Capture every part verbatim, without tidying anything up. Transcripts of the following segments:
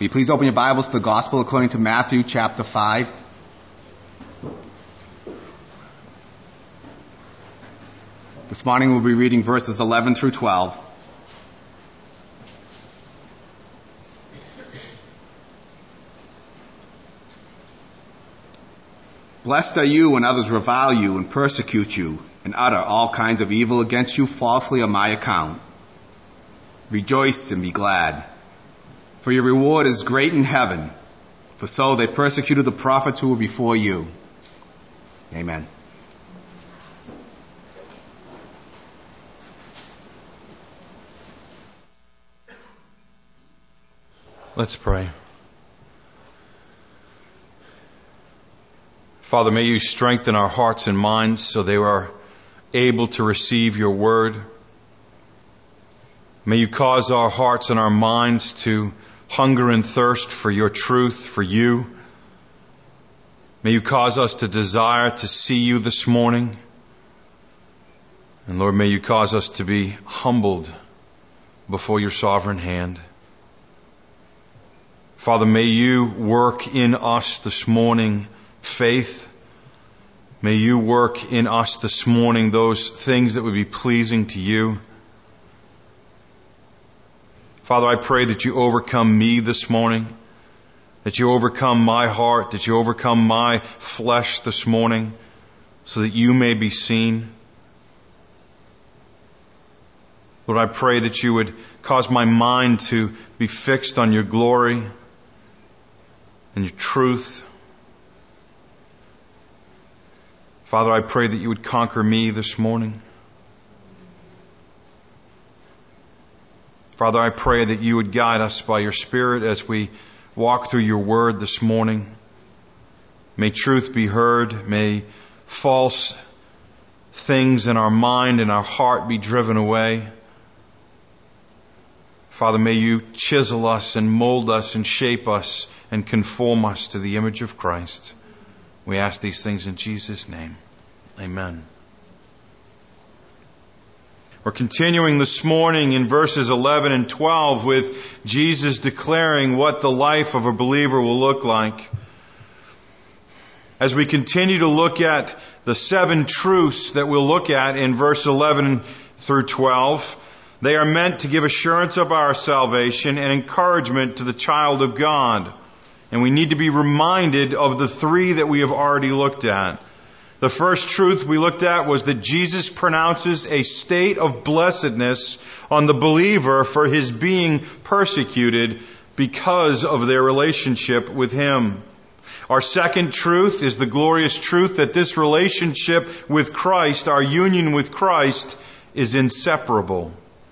you please open your Bibles to the Gospel according to Matthew chapter five. This morning we'll be reading verses eleven through twelve. Blessed are you when others revile you and persecute you and utter all kinds of evil against you falsely on my account. Rejoice and be glad, for your reward is great in heaven, for so they persecuted the prophets who were before you. Amen. Let's pray. Father, may you strengthen our hearts and minds so they are able to receive your word. May you cause our hearts and our minds to hunger and thirst for your truth, for you. May you cause us to desire to see you this morning. And Lord, may you cause us to be humbled before your sovereign hand. Father, may you work in us this morning faith. May you work in us this morning those things that would be pleasing to you. Father, I pray that you overcome me this morning, that you overcome my heart, that you overcome my flesh this morning, so that you may be seen. Lord, I pray that you would cause my mind to be fixed on your glory and your truth. Father, I pray that you would conquer me this morning. Father, I pray that you would guide us by your Spirit as we walk through your word this morning. May truth be heard. May false things in our mind and our heart be driven away. Father, may you chisel us and mold us and shape us and conform us to the image of Christ. We ask these things in Jesus' name. Amen. We're continuing this morning in verses eleven and twelve with Jesus declaring what the life of a believer will look like. As we continue to look at the seven truths that we'll look at in verse eleven through twelve, they are meant to give assurance of our salvation and encouragement to the child of God. And we need to be reminded of the three that we have already looked at. The first truth we looked at was that Jesus pronounces a state of blessedness on the believer for his being persecuted because of their relationship with him. Our second truth is the glorious truth that this relationship with Christ, our union with Christ, is inseparable.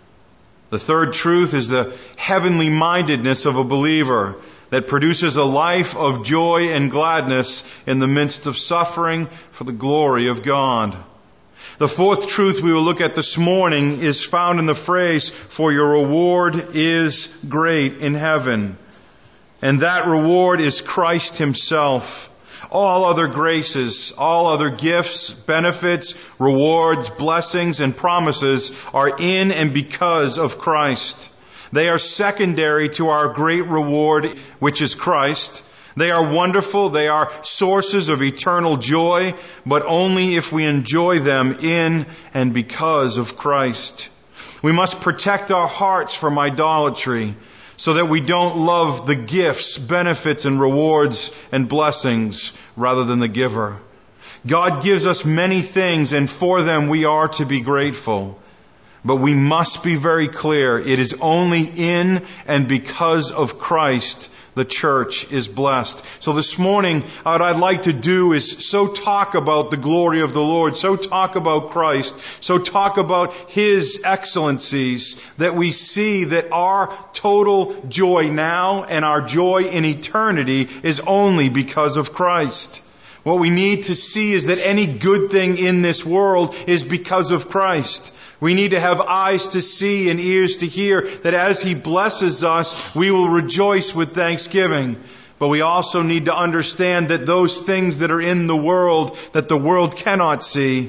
The third truth is the heavenly mindedness of a believer that produces a life of joy and gladness in the midst of suffering for the glory of God. The fourth truth we will look at this morning is found in the phrase, "For your reward is great in heaven." And that reward is Christ himself. All other graces, all other gifts, benefits, rewards, blessings, and promises are in and because of Christ. They are secondary to our great reward, which is Christ. They are wonderful. They are sources of eternal joy, but only if we enjoy them in and because of Christ. We must protect our hearts from idolatry so that we don't love the gifts, benefits, and rewards and blessings rather than the giver. God gives us many things, and for them we are to be grateful. But we must be very clear, it is only in and because of Christ the church is blessed. So this morning, what I'd like to do is so talk about the glory of the Lord, so talk about Christ, so talk about His excellencies, that we see that our total joy now and our joy in eternity is only because of Christ. What we need to see is that any good thing in this world is because of Christ. We need to have eyes to see and ears to hear that as He blesses us, we will rejoice with thanksgiving. But we also need to understand that those things that are in the world that the world cannot see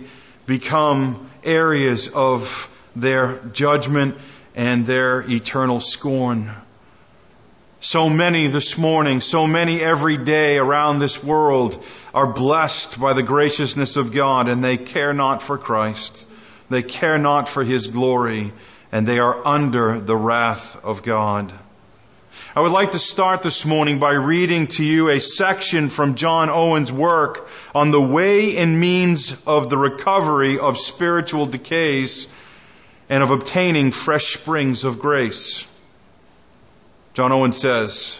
become areas of their judgment and their eternal scorn. So many this morning, so many every day around this world are blessed by the graciousness of God, and they care not for Christ. They care not for His glory, and they are under the wrath of God. I would like to start this morning by reading to you a section from John Owen's work on the way and means of the recovery of spiritual decays and of obtaining fresh springs of grace. John Owen says,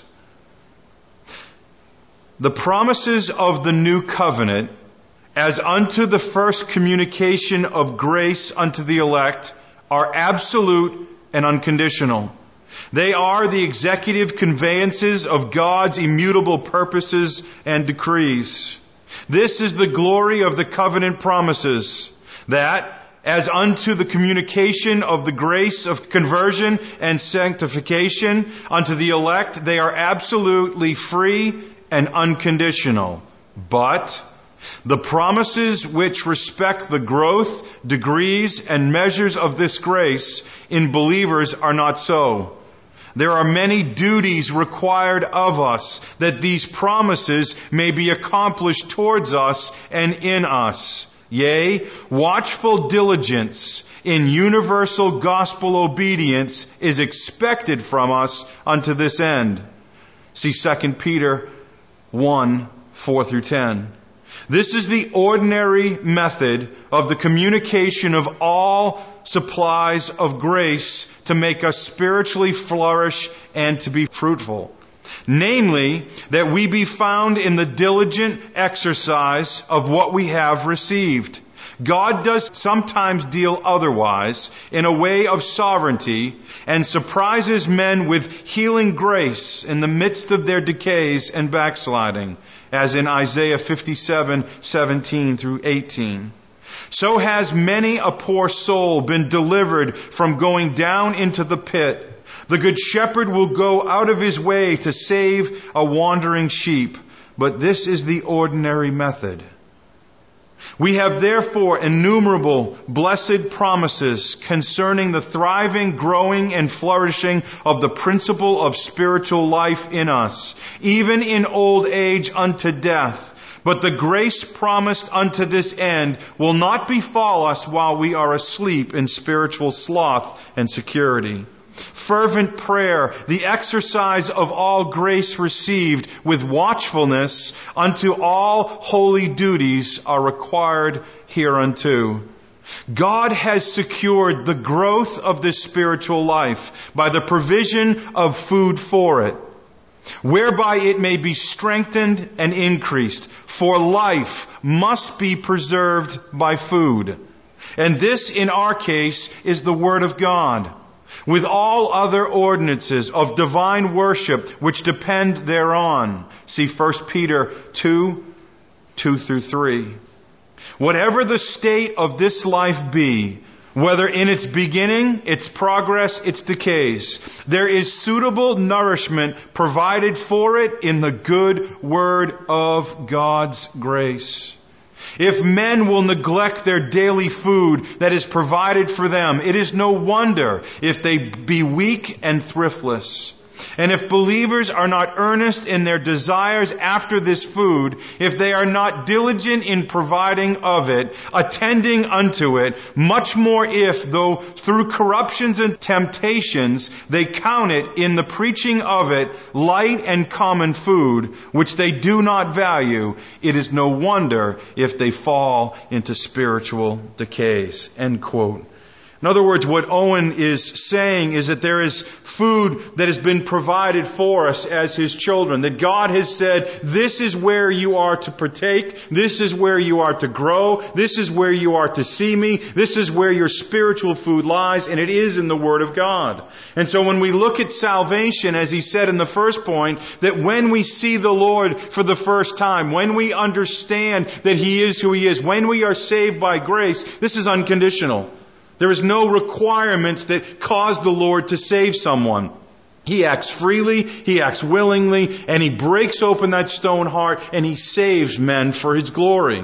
"The promises of the new covenant, as unto the first communication of grace unto the elect, are absolute and unconditional. They are the executive conveyances of God's immutable purposes and decrees. This is the glory of the covenant promises, that as unto the communication of the grace of conversion and sanctification unto the elect, they are absolutely free and unconditional. But the promises which respect the growth, degrees, and measures of this grace in believers are not so. There are many duties required of us that these promises may be accomplished towards us and in us. Yea, watchful diligence in universal gospel obedience is expected from us unto this end." See Second Peter one, four through ten. This is the ordinary method of the communication of all supplies of grace to make us spiritually flourish and to be fruitful. Namely, that we be found in the diligent exercise of what we have received. God does sometimes deal otherwise in a way of sovereignty and surprises men with healing grace in the midst of their decays and backsliding, as in Isaiah fifty-seven, seventeen through eighteen. So has many a poor soul been delivered from going down into the pit. The good shepherd will go out of his way to save a wandering sheep, but this is the ordinary method. We have therefore innumerable blessed promises concerning the thriving, growing, and flourishing of the principle of spiritual life in us, even in old age unto death. But the grace promised unto this end will not befall us while we are asleep in spiritual sloth and security. Fervent prayer, the exercise of all grace received with watchfulness unto all holy duties are required hereunto. God has secured the growth of this spiritual life by the provision of food for it, whereby it may be strengthened and increased. For life must be preserved by food. And this, in our case, is the Word of God, with all other ordinances of divine worship which depend thereon. See First Peter two, two through three. Whatever the state of this life be, whether in its beginning, its progress, its decays, there is suitable nourishment provided for it in the good word of God's grace. If men will neglect their daily food that is provided for them, it is no wonder if they be weak and thriftless. And if believers are not earnest in their desires after this food, if they are not diligent in providing of it, attending unto it, much more if, though through corruptions and temptations, they count it in the preaching of it light and common food, which they do not value, it is no wonder if they fall into spiritual decays. End quote. In other words, what Owen is saying is that there is food that has been provided for us as His children. That God has said, this is where you are to partake. This is where you are to grow. This is where you are to see me. This is where your spiritual food lies, and it is in the Word of God. And so when we look at salvation, as he said in the first point, that when we see the Lord for the first time, when we understand that He is who He is, when we are saved by grace, this is unconditional. There is no requirements that cause the Lord to save someone. He acts freely, He acts willingly, and He breaks open that stone heart and He saves men for His glory.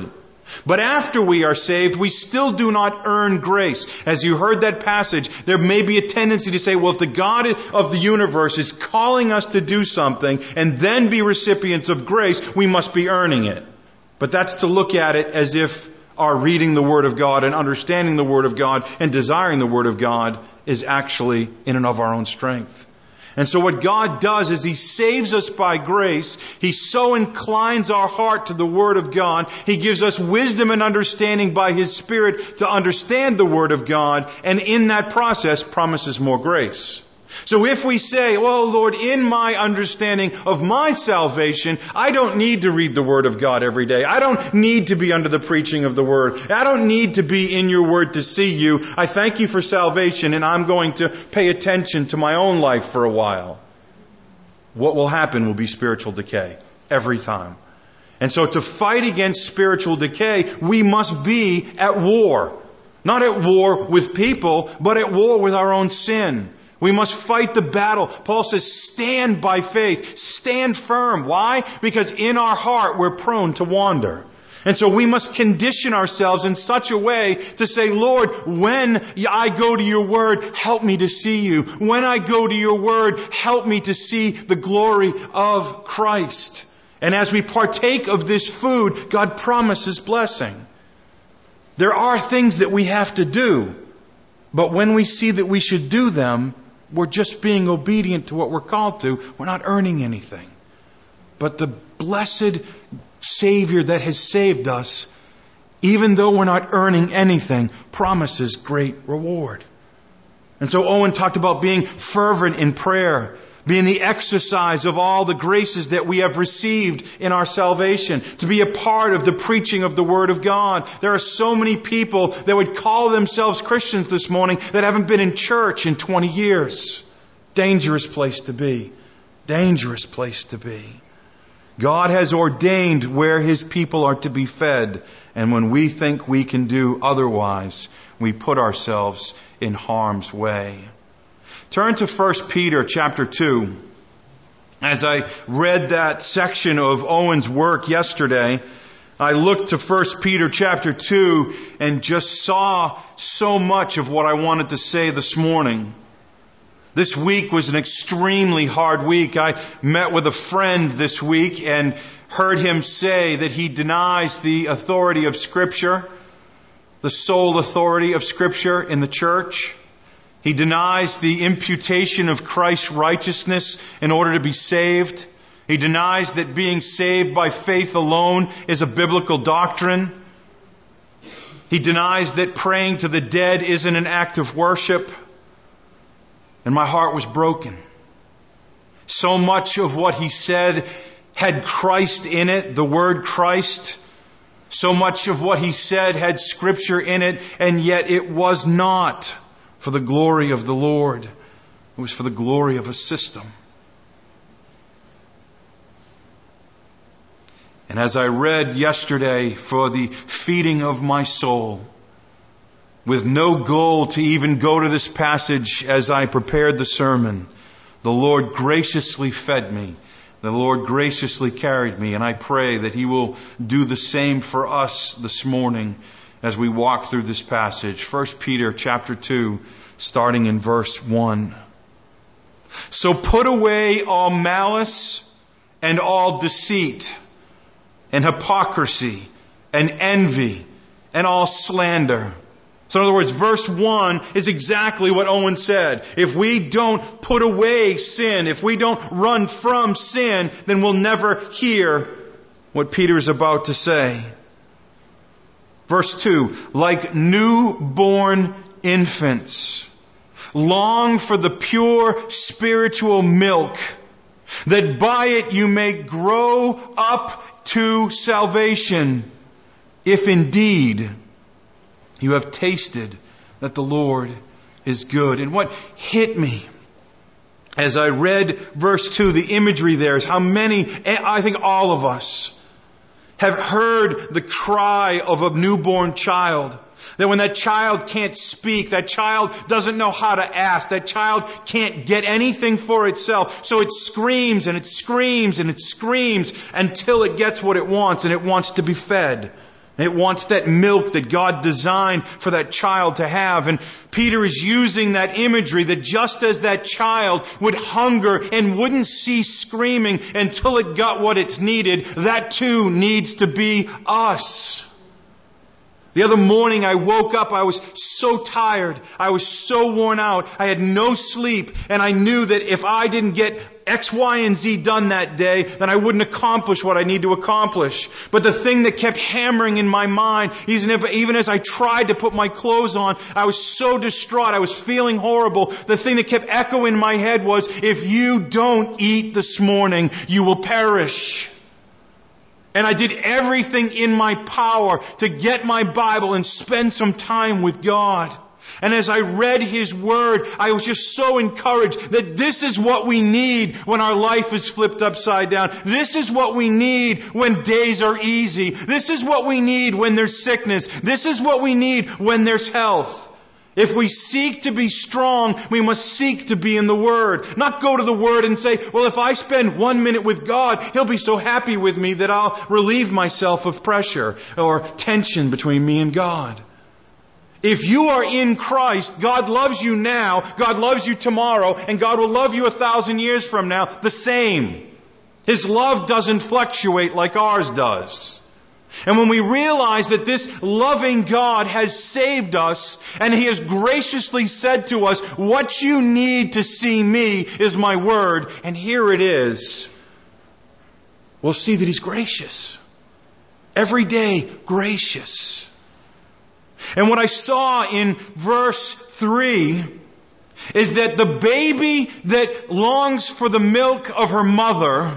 But after we are saved, we still do not earn grace. As you heard that passage, there may be a tendency to say, well, if the God of the universe is calling us to do something and then be recipients of grace, we must be earning it. But that's to look at it as if our reading the Word of God and understanding the Word of God and desiring the Word of God is actually in and of our own strength. And so what God does is He saves us by grace. He so inclines our heart to the Word of God. He gives us wisdom and understanding by His Spirit to understand the Word of God. And in that process promises more grace. So if we say, well, Lord, in my understanding of my salvation, I don't need to read the Word of God every day. I don't need to be under the preaching of the Word. I don't need to be in your Word to see you. I thank you for salvation, and I'm going to pay attention to my own life for a while. What will happen will be spiritual decay every time. And so to fight against spiritual decay, we must be at war. Not at war with people, but at war with our own sin. We must fight the battle. Paul says, stand by faith. Stand firm. Why? Because in our heart we're prone to wander. And so we must condition ourselves in such a way to say, Lord, when I go to your Word, help me to see you. When I go to your Word, help me to see the glory of Christ. And as we partake of this food, God promises blessing. There are things that we have to do. But when we see that we should do them, we're just being obedient to what we're called to. We're not earning anything. But the blessed Savior that has saved us, even though we're not earning anything, promises great reward. And so Owen talked about being fervent in prayer, being the exercise of all the graces that we have received in our salvation, to be a part of the preaching of the Word of God. There are so many people that would call themselves Christians this morning that haven't been in church in twenty years. Dangerous place to be. Dangerous place to be. God has ordained where His people are to be fed, and when we think we can do otherwise, we put ourselves in harm's way. Turn to First Peter chapter two. As I read that section of Owen's work yesterday, I looked to First Peter chapter two and just saw so much of what I wanted to say this morning. This week was an extremely hard week. I met with a friend this week and heard him say that he denies the authority of Scripture, the sole authority of Scripture in the church. He denies the imputation of Christ's righteousness in order to be saved. He denies that being saved by faith alone is a biblical doctrine. He denies that praying to the dead isn't an act of worship. And my heart was broken. So much of what he said had Christ in it, the word Christ. So much of what he said had Scripture in it, and yet it was not for the glory of the Lord. It was for the glory of a system. And as I read yesterday for the feeding of my soul, with no goal to even go to this passage as I prepared the sermon, the Lord graciously fed me. The Lord graciously carried me. And I pray that He will do the same for us this morning as we walk through this passage. First Peter chapter two, starting in verse one. So put away all malice and all deceit and hypocrisy and envy and all slander. So in other words, verse one is exactly what Owen said. If we don't put away sin, if we don't run from sin, then we'll never hear what Peter is about to say. Verse two, like newborn infants, long for the pure spiritual milk, that by it you may grow up to salvation, if indeed you have tasted that the Lord is good. And what hit me as I read verse two, the imagery there is how many, I think all of us, have heard the cry of a newborn child. That when that child can't speak, that child doesn't know how to ask, that child can't get anything for itself. So it screams and it screams and it screams until it gets what it wants, and it wants to be fed. It wants that milk that God designed for that child to have. And Peter is using that imagery that just as that child would hunger and wouldn't cease screaming until it got what it needed, that too needs to be us. The other morning I woke up, I was so tired, I was so worn out, I had no sleep, and I knew that if I didn't get X, Y, and Z done that day, then I wouldn't accomplish what I need to accomplish. But the thing that kept hammering in my mind, even, if, even as I tried to put my clothes on, I was so distraught, I was feeling horrible. The thing that kept echoing in my head was, if you don't eat this morning, you will perish. And I did everything in my power to get my Bible and spend some time with God. And as I read His Word, I was just so encouraged that this is what we need when our life is flipped upside down. This is what we need when days are easy. This is what we need when there's sickness. This is what we need when there's health. If we seek to be strong, we must seek to be in the Word. Not go to the Word and say, well, if I spend one minute with God, He'll be so happy with me that I'll relieve myself of pressure or tension between me and God. If you are in Christ, God loves you now, God loves you tomorrow, and God will love you a thousand years from now the same. His love doesn't fluctuate like ours does. And when we realize that this loving God has saved us and He has graciously said to us, what you need to see me is my Word, and here it is, we'll see that He's gracious. Every day, gracious. And what I saw in verse three is that the baby that longs for the milk of her mother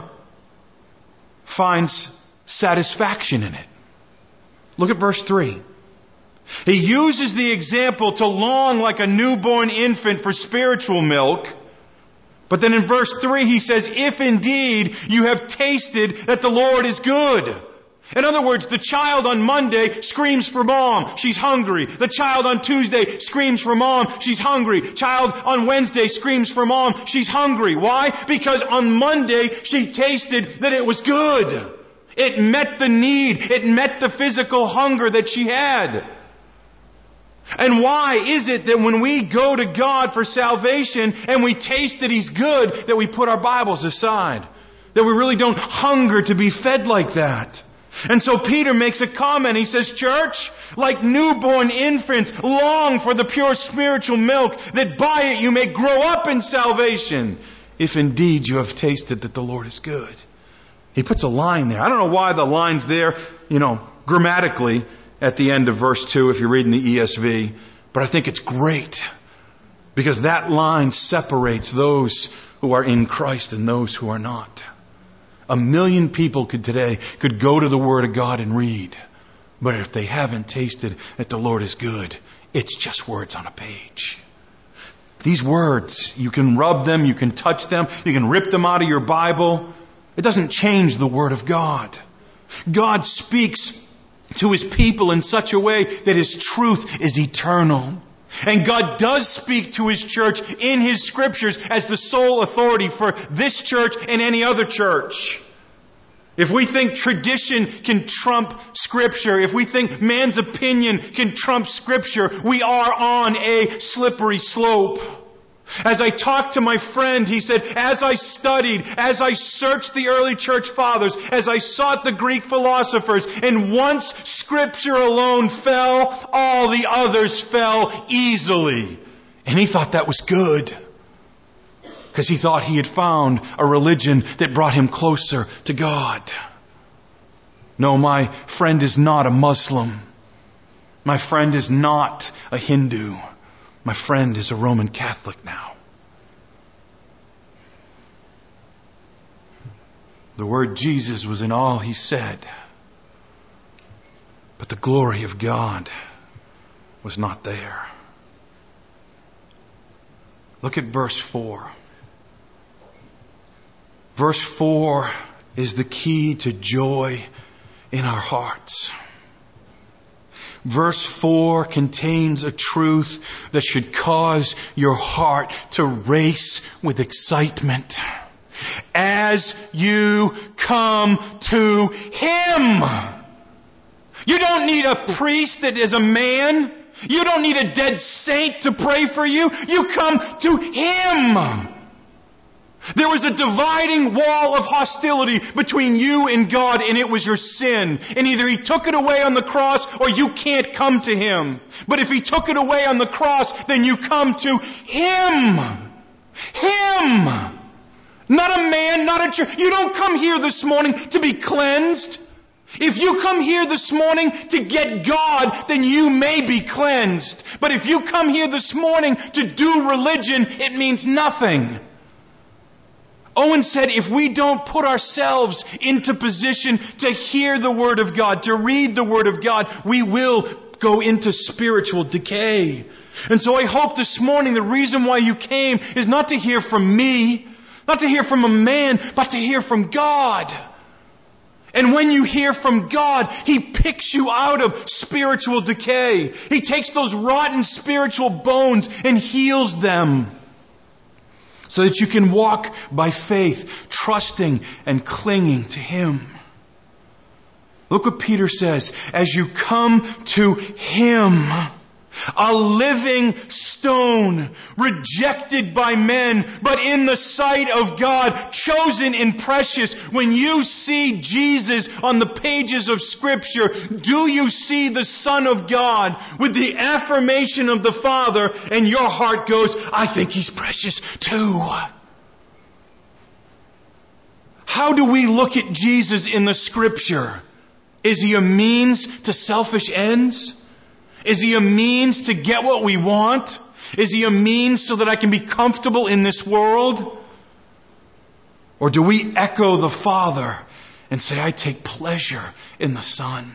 finds satisfaction in it. Look at verse three. He uses the example to long like a newborn infant for spiritual milk. But then in verse three he says, if indeed you have tasted that the Lord is good. In other words, the child on Monday screams for mom, she's hungry. The child on Tuesday screams for mom, she's hungry. Child on Wednesday screams for mom, she's hungry. Why? Because on Monday she tasted that it was good. It met the need. It met the physical hunger that she had. And why is it that when we go to God for salvation and we taste that He's good, that we put our Bibles aside? That we really don't hunger to be fed like that? And so Peter makes a comment. He says, church, like newborn infants, long for the pure spiritual milk, that by it you may grow up in salvation, if indeed you have tasted that the Lord is good. He puts a line there. I don't know why the line's there, you know, grammatically at the end of verse two if you're reading the E S V. But I think it's great because that line separates those who are in Christ and those who are not. A million people could today could go to the Word of God and read. But if they haven't tasted that the Lord is good, it's just words on a page. These words, you can rub them, you can touch them, you can rip them out of your Bible. It doesn't change the Word of God. God speaks to His people in such a way that His truth is eternal. And God does speak to His church in His Scriptures as the sole authority for this church and any other church. If we think tradition can trump Scripture, if we think man's opinion can trump Scripture, we are on a slippery slope. As I talked to my friend, he said, as I studied, as I searched the early church fathers, as I sought the Greek philosophers, and once Scripture alone fell, all the others fell easily. And he thought that was good. Because he thought he had found a religion that brought him closer to God. No, my friend is not a Muslim. My friend is not a Hindu. My friend is a Roman Catholic now. The word Jesus was in all he said. But the glory of God was not there. Look at verse four. Verse four is the key to joy in our hearts. Verse four contains a truth that should cause your heart to race with excitement. As you come to Him. You don't need a priest that is a man. You don't need a dead saint to pray for you. You come to Him. There was a dividing wall of hostility between you and God, and it was your sin. And either He took it away on the cross, or you can't come to Him. But if He took it away on the cross, then you come to Him. Him. Not a man, not a church. You don't come here this morning to be cleansed. If you come here this morning to get God, then you may be cleansed. But if you come here this morning to do religion, it means nothing. Owen said, if we don't put ourselves into position to hear the Word of God, to read the Word of God, we will go into spiritual decay. And so I hope this morning the reason why you came is not to hear from me, not to hear from a man, but to hear from God. And when you hear from God, He picks you out of spiritual decay. He takes those rotten spiritual bones and heals them, so that you can walk by faith, trusting and clinging to Him. Look what Peter says. As you come to Him, a living stone, rejected by men, but in the sight of God, chosen and precious. When you see Jesus on the pages of Scripture, do you see the Son of God with the affirmation of the Father, and your heart goes, I think He's precious too? How do we look at Jesus in the Scripture? Is He a means to selfish ends? Is He a means to get what we want? Is He a means so that I can be comfortable in this world? Or do we echo the Father and say, I take pleasure in the Son,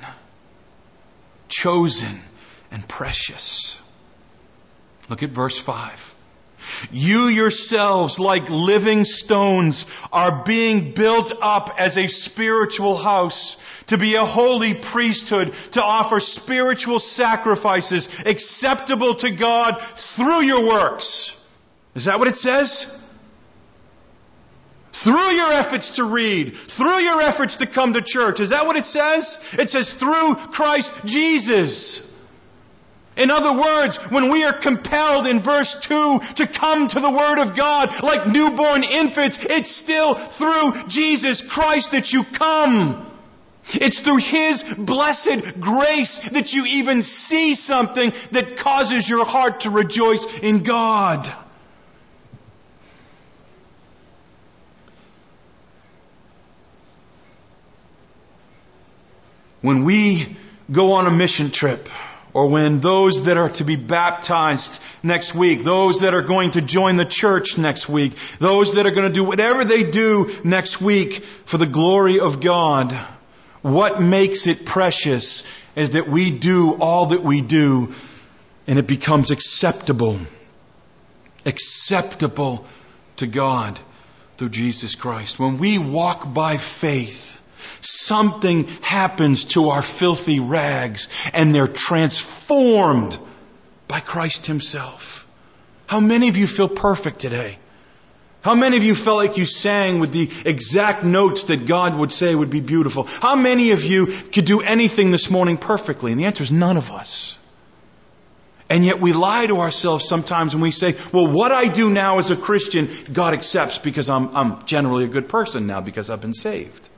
chosen and precious? Look at verse five. You yourselves, like living stones, are being built up as a spiritual house, to be a holy priesthood, to offer spiritual sacrifices acceptable to God through your works. Is that what it says? Through your efforts to read, through your efforts to come to church. Is that what it says? It says through Christ Jesus. In other words, when we are compelled in verse two to come to the Word of God like newborn infants, it's still through Jesus Christ that you come. It's through His blessed grace that you even see something that causes your heart to rejoice in God. When we go on a mission trip, or when those that are to be baptized next week, those that are going to join the church next week, those that are going to do whatever they do next week for the glory of God, what makes it precious is that we do all that we do and it becomes acceptable. Acceptable to God through Jesus Christ. When we walk by faith, something happens to our filthy rags and they're transformed by Christ Himself. How many of you feel perfect today? How many of you felt like you sang with the exact notes that God would say would be beautiful? How many of you could do anything this morning perfectly? And the answer is none of us. And yet we lie to ourselves sometimes when we say, well, what I do now as a Christian, God accepts because I'm, I'm generally a good person now because I've been saved.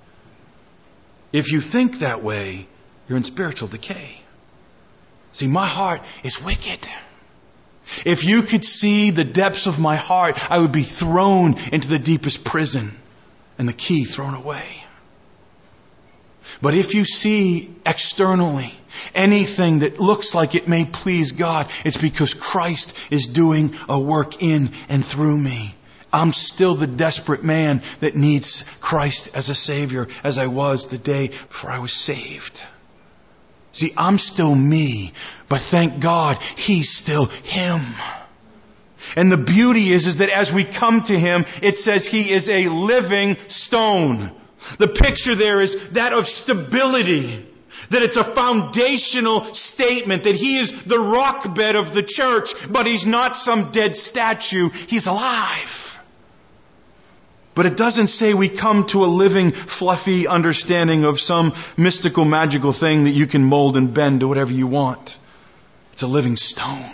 If you think that way, you're in spiritual decay. See, my heart is wicked. If you could see the depths of my heart, I would be thrown into the deepest prison and the key thrown away. But if you see externally anything that looks like it may please God, it's because Christ is doing a work in and through me. I'm still the desperate man that needs Christ as a Savior, as I was the day before I was saved. See, I'm still me, but thank God He's still Him. And the beauty is, is that as we come to Him, it says He is a living stone. The picture there is that of stability. That it's a foundational statement, that He is the rock bed of the church, but He's not some dead statue. He's alive. But it doesn't say we come to a living, fluffy understanding of some mystical, magical thing that you can mold and bend to whatever you want. It's a living stone.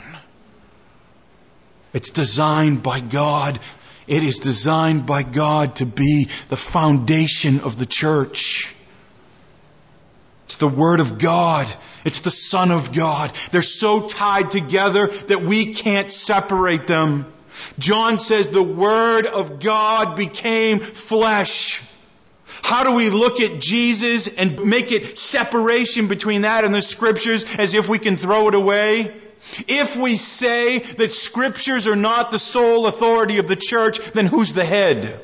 It's designed by God. It is designed by God to be the foundation of the church. It's the Word of God. It's the Son of God. They're so tied together that we can't separate them. John says the Word of God became flesh. How do we look at Jesus and make it separation between that and the Scriptures as if we can throw it away? If we say that Scriptures are not the sole authority of the church, then who's the head?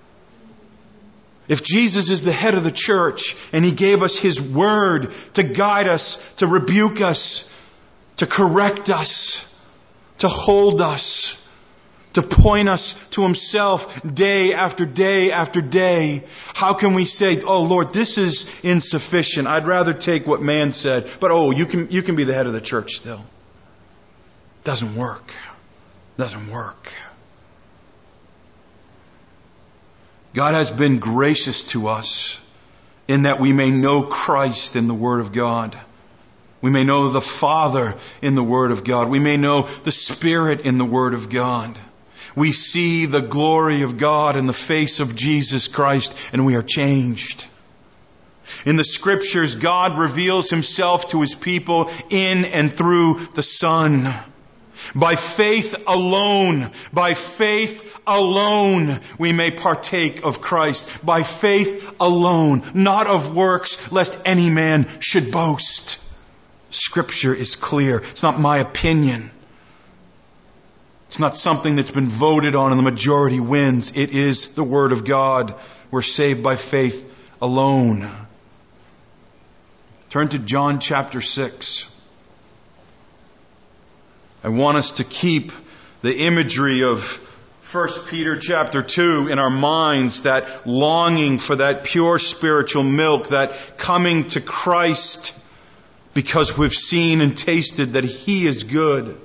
If Jesus is the head of the church and He gave us His Word to guide us, to rebuke us, to correct us, to hold us, to point us to Himself day after day after day, how can we say, oh Lord, this is insufficient. I'd rather take what man said. But oh, you can, you can be the head of the church still. Doesn't work. Doesn't work. God has been gracious to us in that we may know Christ in the Word of God. We may know the Father in the Word of God. We may know the Spirit in the Word of God. We see the glory of God in the face of Jesus Christ, and we are changed. In the Scriptures, God reveals Himself to His people in and through the Son. By faith alone, by faith alone, we may partake of Christ. By faith alone, not of works, lest any man should boast. Scripture is clear. It's not my opinion. It's not something that's been voted on and the majority wins. It is the Word of God. We're saved by faith alone. Turn to John chapter six. I want us to keep the imagery of First Peter chapter two in our minds, that longing for that pure spiritual milk, that coming to Christ because we've seen and tasted that He is good.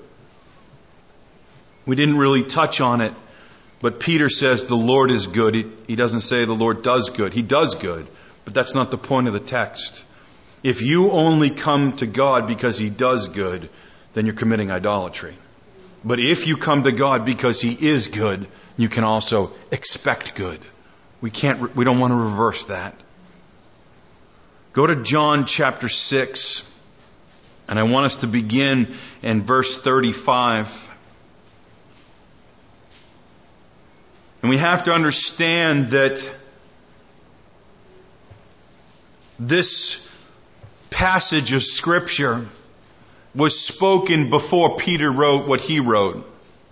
We didn't really touch on it, but Peter says the Lord is good. He, he doesn't say the Lord does good. He does good, but that's not the point of the text. If you only come to God because He does good, then you're committing idolatry. But if you come to God because He is good, you can also expect good. We can't, we don't want to reverse that. Go to John chapter six, and I want us to begin in verse thirty-five. And we have to understand that this passage of Scripture was spoken before Peter wrote what he wrote.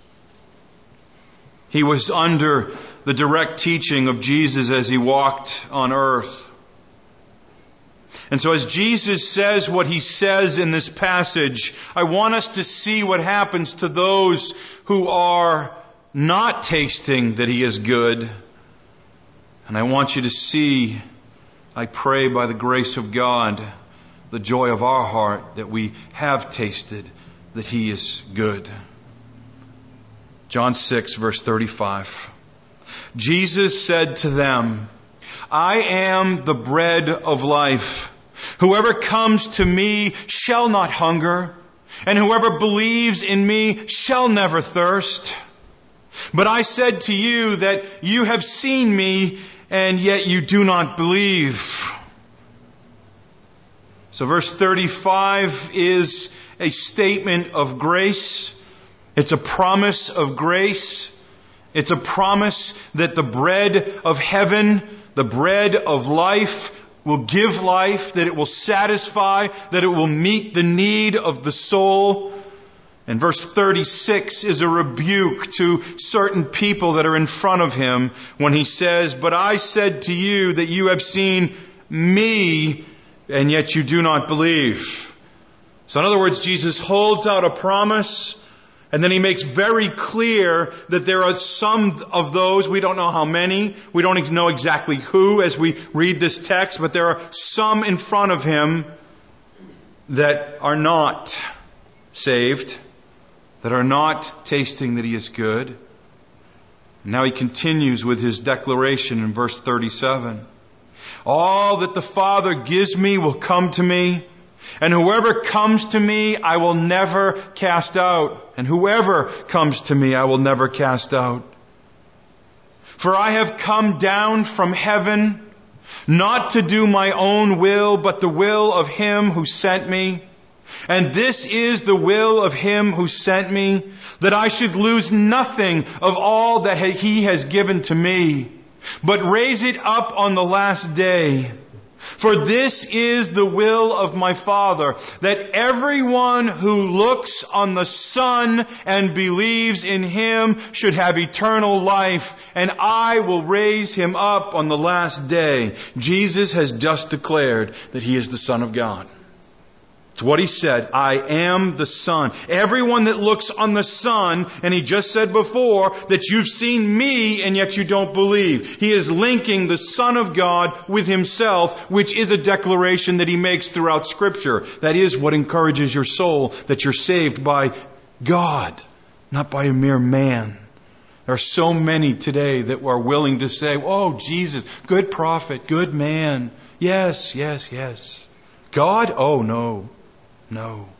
He was under the direct teaching of Jesus as He walked on earth. And so as Jesus says what He says in this passage, I want us to see what happens to those who are not tasting that He is good. And I want you to see, I pray by the grace of God, the joy of our heart that we have tasted that He is good. John six, verse thirty-five. Jesus said to them, I am the bread of life. Whoever comes to me shall not hunger, and whoever believes in me shall never thirst. But I said to you that you have seen me, and yet you do not believe. So verse thirty-five is a statement of grace. It's a promise of grace. It's a promise that the bread of heaven, the bread of life, will give life, that it will satisfy, that it will meet the need of the soul. And verse thirty-six is a rebuke to certain people that are in front of Him when He says, but I said to you that you have seen me, and yet you do not believe. So in other words, Jesus holds out a promise, and then He makes very clear that there are some of those, we don't know how many, we don't even know exactly who as we read this text, but there are some in front of Him that are not saved, that are not tasting that He is good. Now he continues with his declaration in verse thirty-seven. All that the Father gives me will come to me, and whoever comes to me I will never cast out, and whoever comes to me I will never cast out. For I have come down from heaven, not to do my own will, but the will of him who sent me. And this is the will of him who sent me, that I should lose nothing of all that he has given to me, but raise it up on the last day. For this is the will of my Father, that everyone who looks on the Son and believes in him should have eternal life, and I will raise him up on the last day. Jesus has just declared that he is the Son of God. It's what he said. I am the Son. Everyone that looks on the Son, and he just said before that you've seen me and yet you don't believe. He is linking the Son of God with himself, which is a declaration that he makes throughout Scripture. That is what encourages your soul, that you're saved by God, not by a mere man. There are so many today that are willing to say, oh, Jesus, good prophet, good man. Yes, yes, yes. God? Oh, no. No.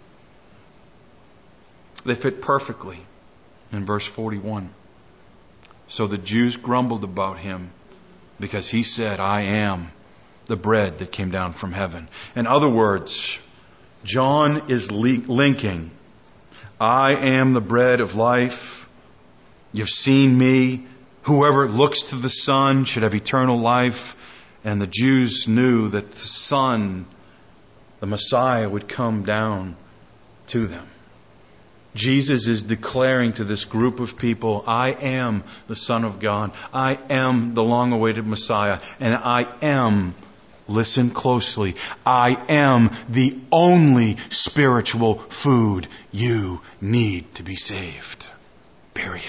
They fit perfectly in verse forty-one. So the Jews grumbled about him because he said, I am the bread that came down from heaven. In other words, John is linking, I am the bread of life. You've seen me. Whoever looks to the Son should have eternal life. And the Jews knew that the Son, the Messiah, would come down to them. Jesus is declaring to this group of people, I am the Son of God. I am the long-awaited Messiah. And I am, listen closely, I am the only spiritual food you need to be saved. Period.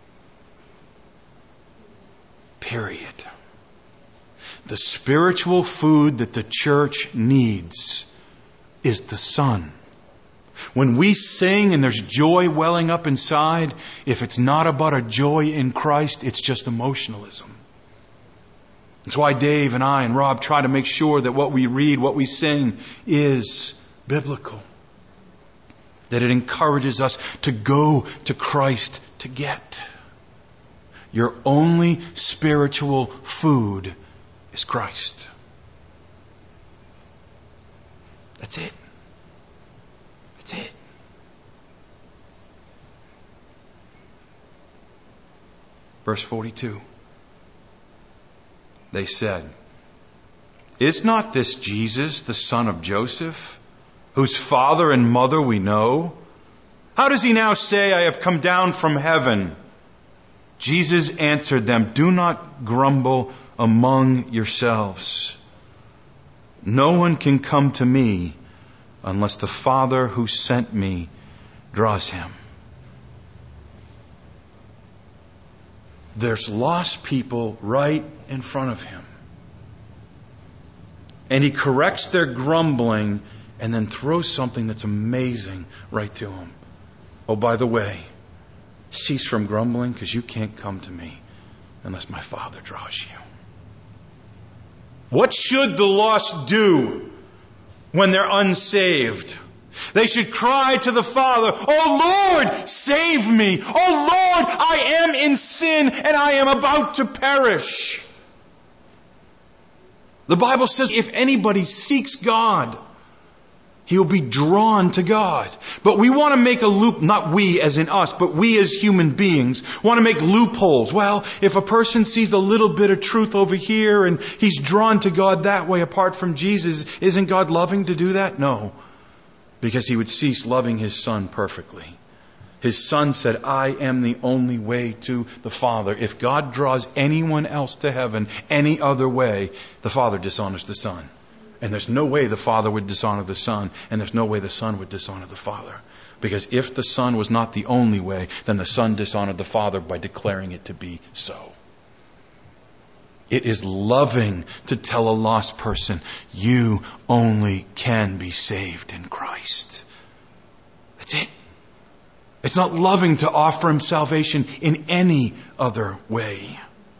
Period. The spiritual food that the church needs is the Son. When we sing and there's joy welling up inside, if it's not about a joy in Christ, it's just emotionalism. That's why Dave and I and Rob try to make sure that what we read, what we sing is biblical. That it encourages us to go to Christ to get. Your only spiritual food is Christ. That's it. That's it. Verse forty-two. They said, is not this Jesus, the son of Joseph, whose father and mother we know? How does he now say, I have come down from heaven? Jesus answered them, do not grumble among yourselves. No one can come to me unless the Father who sent me draws him. There's lost people right in front of him. And he corrects their grumbling and then throws something that's amazing right to them. Oh, by the way, cease from grumbling because you can't come to me unless my Father draws you. What should the lost do when they're unsaved? They should cry to the Father, oh Lord, save me. Oh Lord, I am in sin and I am about to perish. The Bible says if anybody seeks God, he'll be drawn to God. But we want to make a loop, not we as in us, but we as human beings want to make loopholes. Well, if a person sees a little bit of truth over here and he's drawn to God that way apart from Jesus, isn't God loving to do that? No. Because he would cease loving his Son perfectly. His Son said, I am the only way to the Father. If God draws anyone else to heaven any other way, the Father dishonors the Son. And there's no way the Father would dishonor the Son, and there's no way the Son would dishonor the Father. Because if the Son was not the only way, then the Son dishonored the Father by declaring it to be so. It is loving to tell a lost person, you only can be saved in Christ. That's it. It's not loving to offer Him salvation in any other way.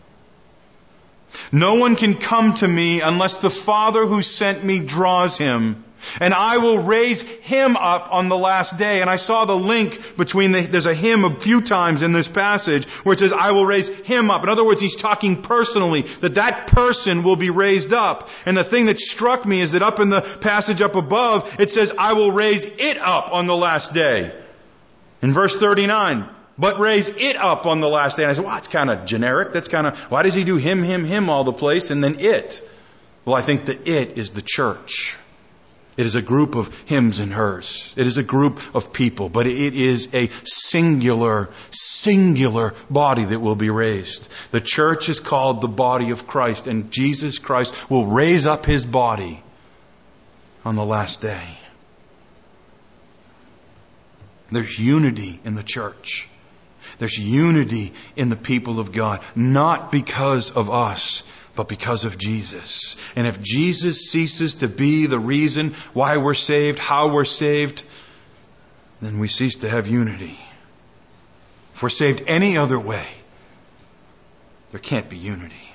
No one can come to me unless the Father who sent me draws him. And I will raise him up on the last day. And I saw the link between the, there's a him a few times in this passage where it says, I will raise him up. In other words, he's talking personally, that that person will be raised up. And the thing that struck me is that up in the passage up above, it says, I will raise it up on the last day. In verse thirty-nine, but raise it up on the last day. And I said, well, that's kind of generic. That's kind of, why does he do him, him, him all the place and then it? Well, I think the it is the church. It is a group of hims and hers. It is a group of people, but it is a singular, singular body that will be raised. The church is called the body of Christ, and Jesus Christ will raise up His body on the last day. There's unity in the church. There's unity in the people of God, not because of us, but because of Jesus. And if Jesus ceases to be the reason why we're saved, how we're saved, then we cease to have unity. If we're saved any other way, there can't be unity.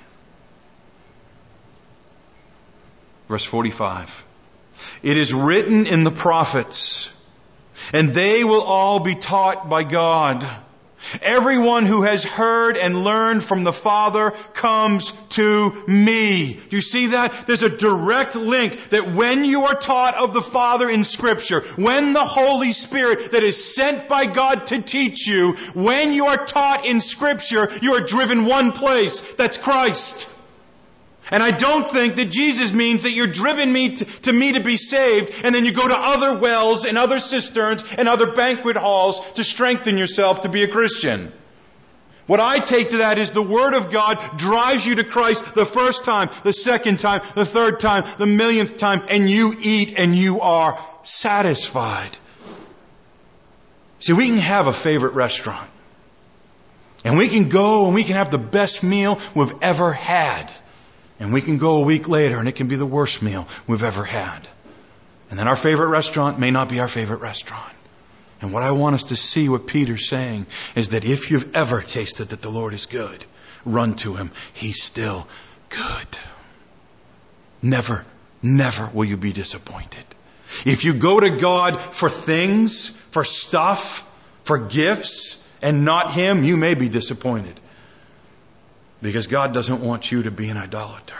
Verse forty-five. It is written in the prophets, and they will all be taught by God. Everyone who has heard and learned from the Father comes to me. Do you see that? There's a direct link that when you are taught of the Father in Scripture, when the Holy Spirit that is sent by God to teach you, when you are taught in Scripture, you are driven one place. That's Christ. And I don't think that Jesus means that you're driven me to, to me to be saved, and then you go to other wells and other cisterns and other banquet halls to strengthen yourself to be a Christian. What I take to that is the Word of God drives you to Christ the first time, the second time, the third time, the millionth time, and you eat and you are satisfied. See, we can have a favorite restaurant, and we can go and we can have the best meal we've ever had. And we can go a week later and it can be the worst meal we've ever had. And then our favorite restaurant may not be our favorite restaurant. And what I want us to see, what Peter's saying, is that if you've ever tasted that the Lord is good, run to Him. He's still good. Never, never will you be disappointed. If you go to God for things, for stuff, for gifts, and not Him, you may be disappointed. Because God doesn't want you to be an idolater.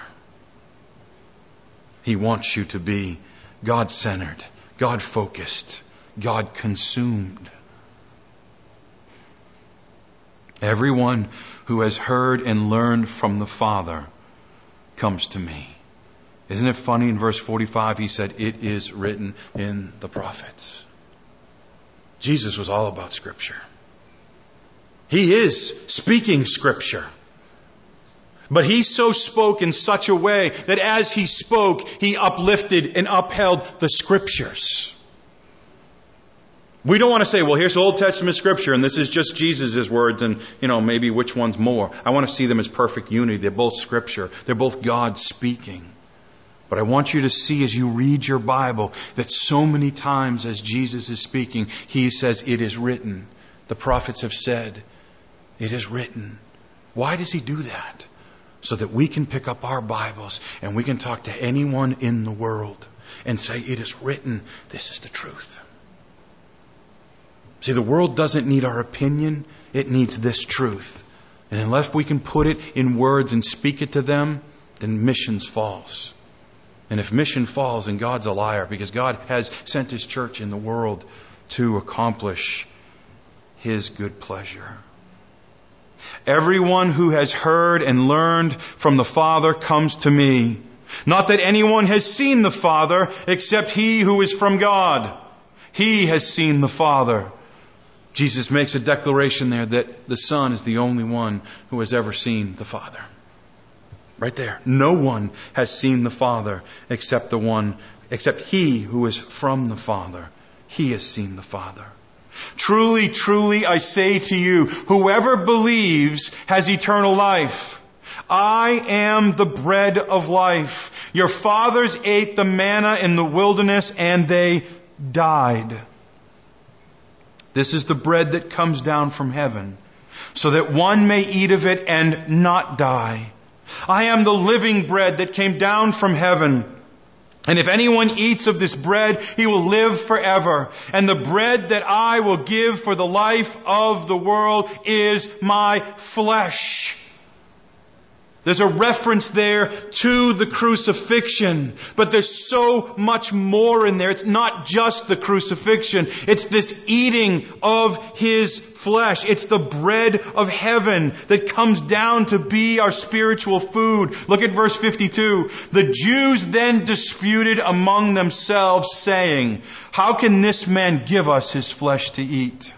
He wants you to be God-centered, God-focused, God-consumed. Everyone who has heard and learned from the Father comes to me. Isn't it funny in verse forty-five he said, it is written in the prophets. Jesus was all about Scripture. He is speaking Scripture. But He so spoke in such a way that as He spoke, He uplifted and upheld the Scriptures. We don't want to say, well, here's Old Testament Scripture and this is just Jesus' words and, you know, maybe which one's more. I want to see them as perfect unity. They're both Scripture. They're both God speaking. But I want you to see as you read your Bible that so many times as Jesus is speaking, He says, it is written. The prophets have said, it is written. Why does He do that? So that we can pick up our Bibles and we can talk to anyone in the world and say, it is written, this is the truth. See, the world doesn't need our opinion, it needs this truth. And unless we can put it in words and speak it to them, then missions falls. And if mission falls, then God's a liar, because God has sent His church in the world to accomplish His good pleasure. Everyone who has heard and learned from the Father comes to me. Not that anyone has seen the Father except he who is from God. He has seen the Father. Jesus makes a declaration there that the Son is the only one who has ever seen the Father. Right there. No one has seen the Father except the one, except he who is from the Father. He has seen the Father. Truly, truly, I say to you, whoever believes has eternal life. I am the bread of life. Your fathers ate the manna in the wilderness and they died. This is the bread that comes down from heaven, so that one may eat of it and not die. I am the living bread that came down from heaven. And if anyone eats of this bread, he will live forever. And the bread that I will give for the life of the world is my flesh. There's a reference there to the crucifixion, but there's so much more in there. It's not just the crucifixion. It's this eating of His flesh. It's the bread of heaven that comes down to be our spiritual food. Look at verse fifty-two. The Jews then disputed among themselves, saying, "How can this man give us his flesh to eat?"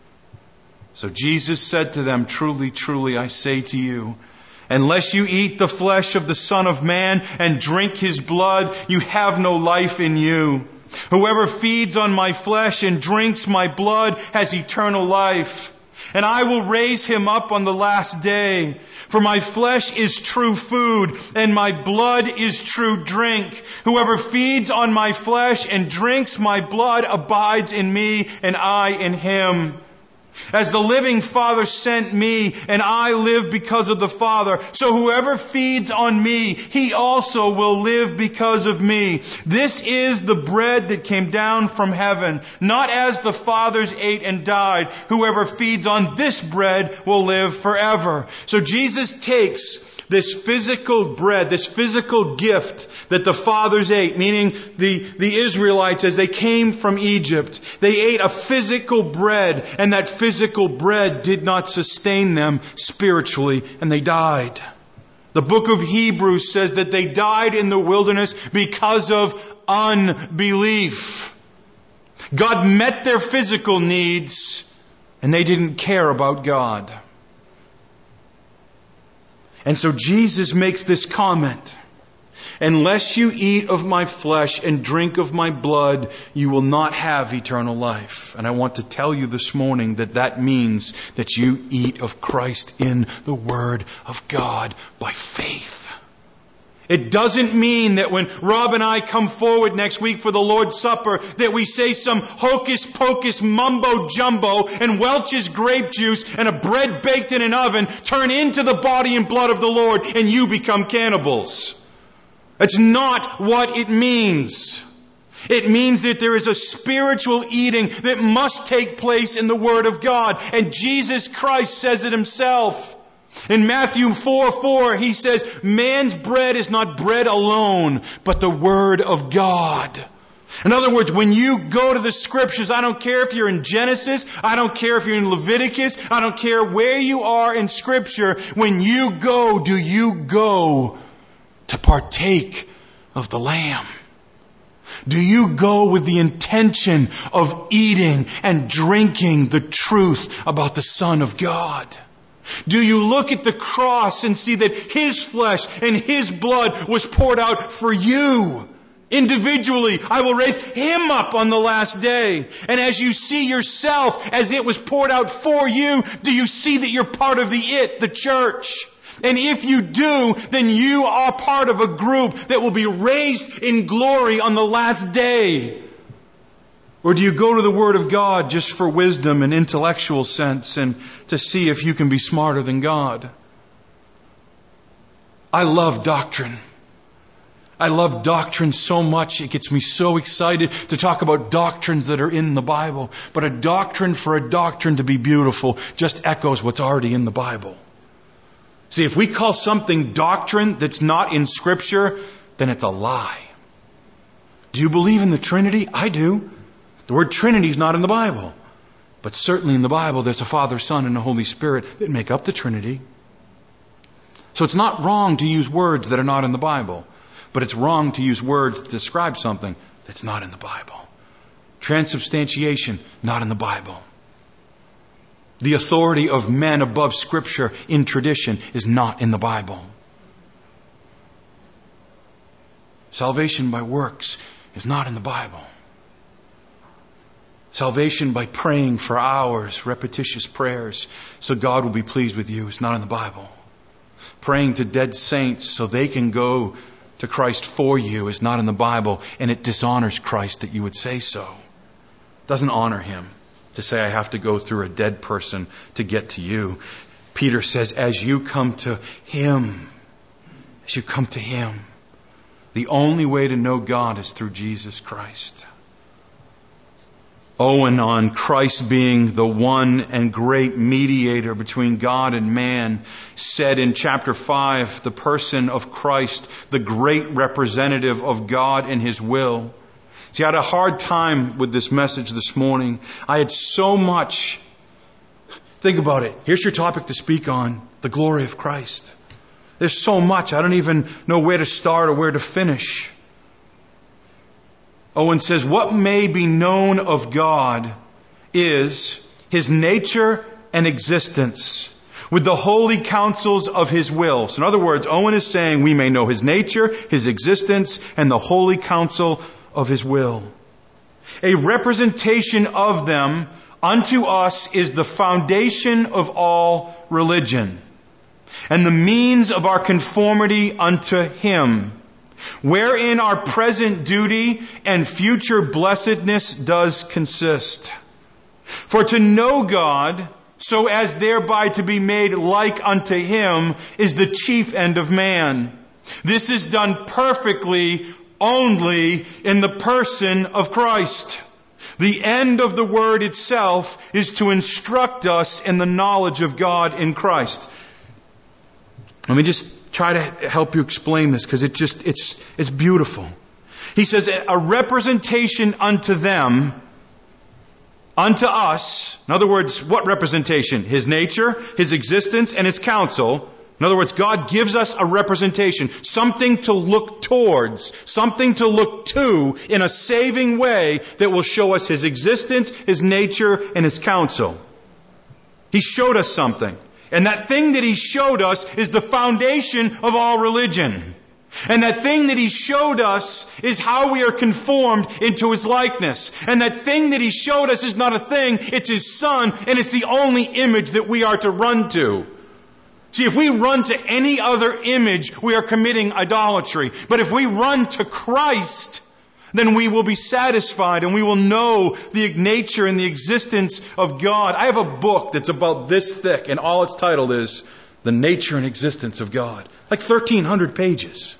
So Jesus said to them, "Truly, truly, I say to you, unless you eat the flesh of the Son of Man and drink His blood, you have no life in you. Whoever feeds on my flesh and drinks my blood has eternal life. And I will raise him up on the last day. For my flesh is true food, and my blood is true drink. Whoever feeds on my flesh and drinks my blood abides in me, and I in him. As the living Father sent me, and I live because of the Father, so whoever feeds on me, he also will live because of me. This is the bread that came down from heaven, not as the fathers ate and died. Whoever feeds on this bread will live forever." So Jesus takes this physical bread, this physical gift that the fathers ate, meaning the, the Israelites as they came from Egypt. They ate a physical bread, and that physical bread did not sustain them spiritually, and they died. The book of Hebrews says that they died in the wilderness because of unbelief. God met their physical needs, and they didn't care about God. And so Jesus makes this comment: "Unless you eat of my flesh and drink of my blood, you will not have eternal life." And I want to tell you this morning that that means that you eat of Christ in the Word of God by faith. It doesn't mean that when Rob and I come forward next week for the Lord's Supper that we say some hocus pocus mumbo jumbo and Welch's grape juice and a bread baked in an oven turn into the body and blood of the Lord and you become cannibals. That's not what it means. It means that there is a spiritual eating that must take place in the Word of God. And Jesus Christ says it Himself. In Matthew four four, He says, "Man's bread is not bread alone, but the Word of God." In other words, when you go to the Scriptures, I don't care if you're in Genesis, I don't care if you're in Leviticus, I don't care where you are in Scripture, when you go, do you go to partake of the Lamb? Do you go with the intention of eating and drinking the truth about the Son of God? Do you look at the cross and see that His flesh and His blood was poured out for you? Individually, I will raise Him up on the last day. And as you see yourself as it was poured out for you, do you see that you're part of the it, the church? And if you do, then you are part of a group that will be raised in glory on the last day. Or do you go to the Word of God just for wisdom and intellectual sense and to see if you can be smarter than God? I love doctrine. I love doctrine so much. It gets me so excited to talk about doctrines that are in the Bible. But a doctrine for a doctrine to be beautiful just echoes what's already in the Bible. See, if we call something doctrine that's not in Scripture, then it's a lie. Do you believe in the Trinity? I do. The word Trinity is not in the Bible. But certainly in the Bible there's a Father, Son, and a Holy Spirit that make up the Trinity. So it's not wrong to use words that are not in the Bible. But it's wrong to use words to describe something that's not in the Bible. Transubstantiation, not in the Bible. The authority of men above Scripture in tradition is not in the Bible. Salvation by works is not in the Bible. Salvation by praying for hours, repetitious prayers, so God will be pleased with you, is not in the Bible. Praying to dead saints so they can go to Christ for you is not in the Bible, and it dishonors Christ that you would say so. It doesn't honor Him to say I have to go through a dead person to get to you. Peter says, as you come to Him, as you come to Him, the only way to know God is through Jesus Christ. Owen, on Christ being the one and great mediator between God and man, said in chapter five, the person of Christ, the great representative of God and His will. See, I had a hard time with this message this morning. I had so much. Think about it. Here's your topic to speak on, the glory of Christ. There's so much. I don't even know where to start or where to finish. Owen says, what may be known of God is His nature and existence with the holy counsels of His will. So in other words, Owen is saying we may know His nature, His existence, and the holy counsel of His will. A representation of them unto us is the foundation of all religion and the means of our conformity unto Him, wherein our present duty and future blessedness does consist. For to know God, so as thereby to be made like unto Him, is the chief end of man. This is done perfectly only in the person of Christ. The end of the word itself is to instruct us in the knowledge of God in Christ. Let me just try to help you explain this, because it just, it's, it's beautiful. He says, a representation unto them, unto us. In other words, what representation? His nature, His existence, and His counsel. In other words, God gives us a representation, something to look towards, something to look to in a saving way that will show us His existence, His nature, and His counsel. He showed us something. And that thing that He showed us is the foundation of all religion. And that thing that He showed us is how we are conformed into His likeness. And that thing that He showed us is not a thing, it's His Son, and it's the only image that we are to run to. See, if we run to any other image, we are committing idolatry. But if we run to Christ, then we will be satisfied and we will know the nature and the existence of God. I have a book that's about this thick, and all it's titled is The Nature and Existence of God. Like thirteen hundred pages.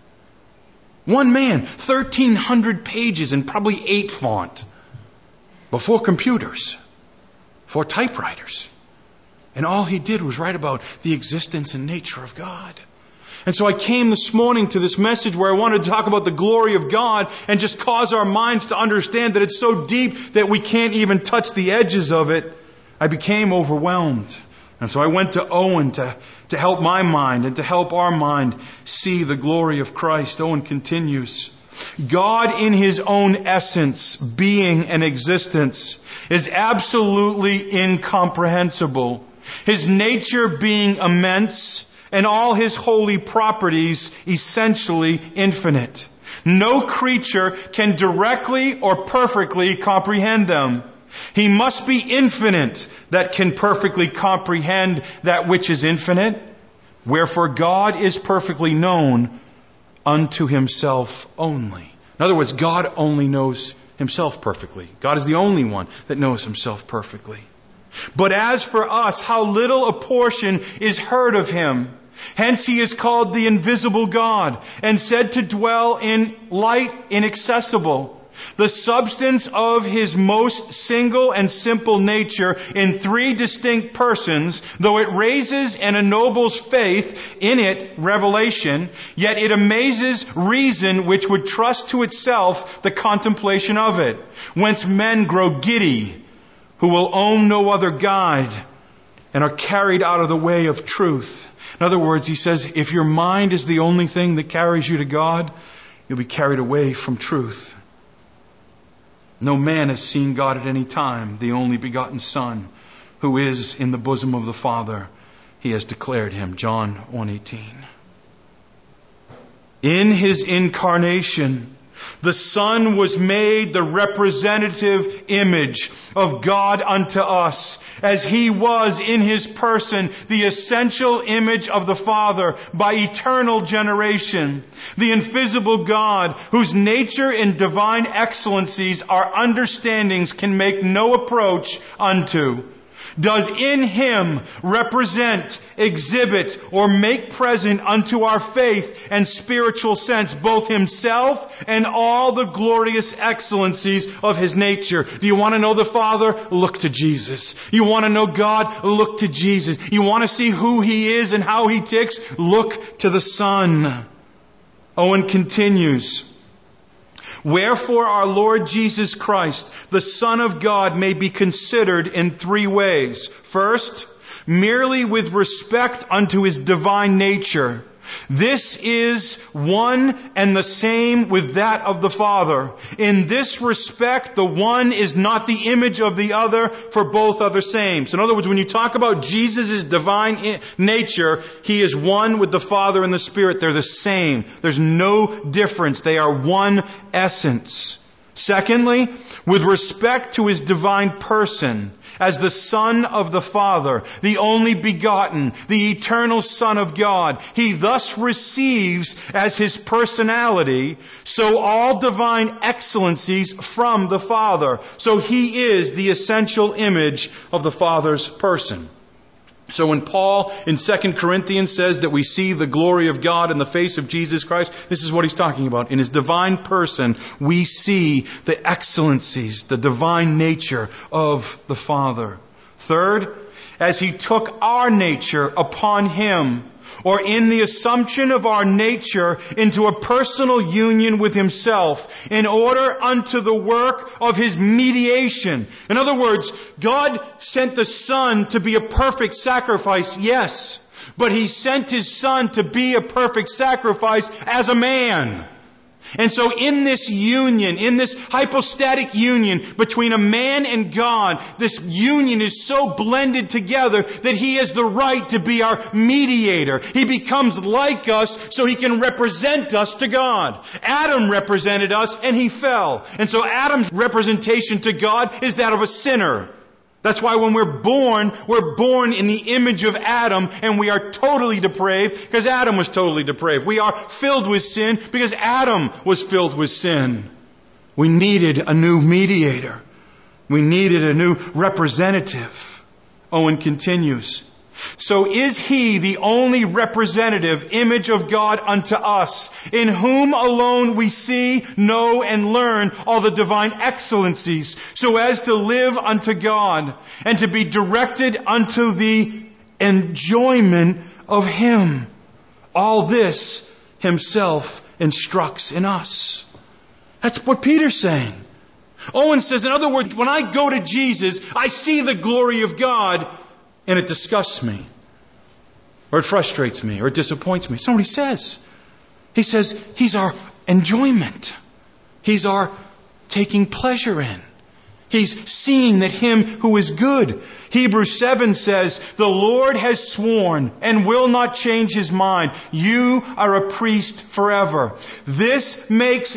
One man, thirteen hundred pages in probably eight font. Before computers. Before typewriters. And all he did was write about the existence and nature of God. And so I came this morning to this message where I wanted to talk about the glory of God and just cause our minds to understand that it's so deep that we can't even touch the edges of it. I became overwhelmed. And so I went to Owen to, to help my mind and to help our mind see the glory of Christ. Owen continues. God in His own essence, being and existence, is absolutely incomprehensible. His nature being immense, and all His holy properties essentially infinite. No creature can directly or perfectly comprehend them. He must be infinite that can perfectly comprehend that which is infinite. Wherefore God is perfectly known unto Himself only. In other words, God only knows Himself perfectly. God is the only one that knows Himself perfectly. But as for us, how little a portion is heard of Him. Hence He is called the invisible God, and said to dwell in light inaccessible. The substance of His most single and simple nature in three distinct persons, though it raises and ennobles faith in it, revelation, yet it amazes reason which would trust to itself the contemplation of it. Whence men grow giddy, who will own no other guide, and are carried out of the way of truth. In other words, he says, if your mind is the only thing that carries you to God, you'll be carried away from truth. No man has seen God at any time, the only begotten Son, who is in the bosom of the Father. He has declared Him. John one eighteen. In His incarnation, The Son was made the representative image of God unto us, as He was in His person the essential image of the Father by eternal generation. The invisible God, whose nature and divine excellencies our understandings can make no approach unto, does in Him represent, exhibit, or make present unto our faith and spiritual sense both Himself and all the glorious excellencies of His nature. Do you want to know the Father? Look to Jesus. You want to know God? Look to Jesus. You want to see who He is and how He ticks? Look to the Son. Owen continues. Wherefore our Lord Jesus Christ, the Son of God, may be considered in three ways. First, merely with respect unto His divine nature. This is one and the same with that of the Father. In this respect, the one is not the image of the other, for both are the same. So in other words, when you talk about Jesus' divine nature, He is one with the Father and the Spirit. They're the same. There's no difference. They are one essence. Secondly, with respect to His divine person, as the Son of the Father, the only begotten, the eternal Son of God, He thus receives as His personality, so all divine excellencies from the Father. So He is the essential image of the Father's person. So when Paul in Second Corinthians says that we see the glory of God in the face of Jesus Christ, this is what he's talking about. In His divine person, we see the excellencies, the divine nature of the Father. Third, as He took our nature upon Him, or in the assumption of our nature into a personal union with Himself, in order unto the work of His mediation. In other words, God sent the Son to be a perfect sacrifice, yes, but He sent His Son to be a perfect sacrifice as a man. And so in this union, in this hypostatic union between a man and God, this union is so blended together that He has the right to be our mediator. He becomes like us so He can represent us to God. Adam represented us and he fell. And so Adam's representation to God is that of a sinner. That's why when we're born, we're born in the image of Adam, and we are totally depraved because Adam was totally depraved. We are filled with sin because Adam was filled with sin. We needed a new mediator. We needed a new representative. Owen continues. So is He the only representative image of God unto us, in whom alone we see, know, and learn all the divine excellencies, so as to live unto God, and to be directed unto the enjoyment of Him. All this Himself instructs in us. That's what Peter's saying. Owen says, in other words, when I go to Jesus, I see the glory of God, and it disgusts me, or it frustrates me, or it disappoints me. That's not what he says. He says He's our enjoyment. He's our taking pleasure in. He's seeing that Him who is good. Hebrews seven says, the Lord has sworn and will not change His mind. You are a priest forever. This makes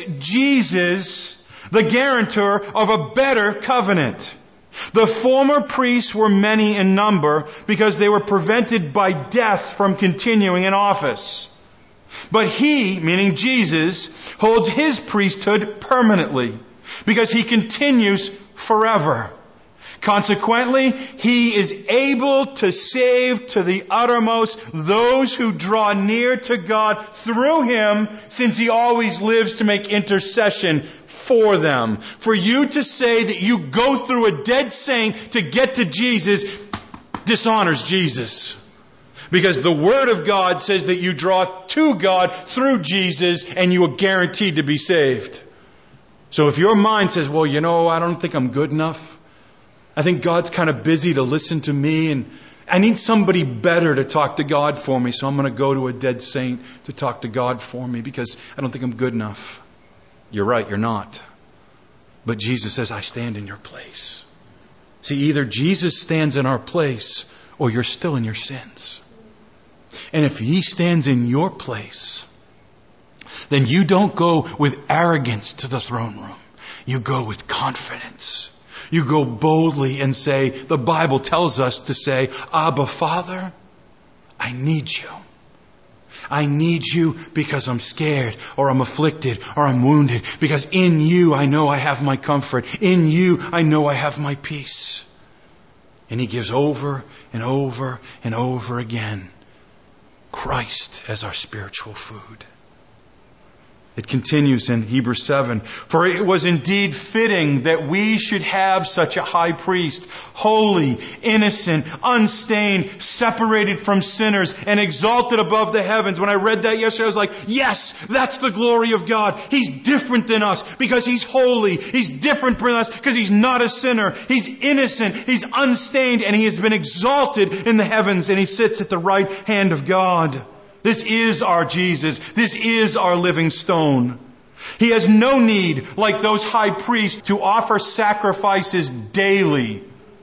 Jesus the guarantor of a better covenant. The former priests were many in number because they were prevented by death from continuing in office. But He, meaning Jesus, holds His priesthood permanently because He continues forever. Consequently, He is able to save to the uttermost those who draw near to God through Him, since He always lives to make intercession for them. For you to say that you go through a dead saint to get to Jesus dishonors Jesus. Because the Word of God says that you draw to God through Jesus and you are guaranteed to be saved. So if your mind says, well, you know, I don't think I'm good enough. I think God's kind of busy to listen to me, and I need somebody better to talk to God for me, so I'm going to go to a dead saint to talk to God for me because I don't think I'm good enough. You're right, you're not. But Jesus says, I stand in your place. See, either Jesus stands in our place or you're still in your sins. And if He stands in your place, then you don't go with arrogance to the throne room. You go with confidence. You go boldly and say, the Bible tells us to say, Abba, Father, I need you. I need you because I'm scared or I'm afflicted or I'm wounded. Because in you I know I have my comfort. In you I know I have my peace. And he gives over and over and over again Christ as our spiritual food. It continues in Hebrews seven. For it was indeed fitting that we should have such a high priest, holy, innocent, unstained, separated from sinners, and exalted above the heavens. When I read that yesterday, I was like, yes, that's the glory of God. He's different than us because He's holy. He's different from us because He's not a sinner. He's innocent. He's unstained, and He has been exalted in the heavens, and He sits at the right hand of God. This is our Jesus. This is our living stone. He has no need, like those high priests, to offer sacrifices daily.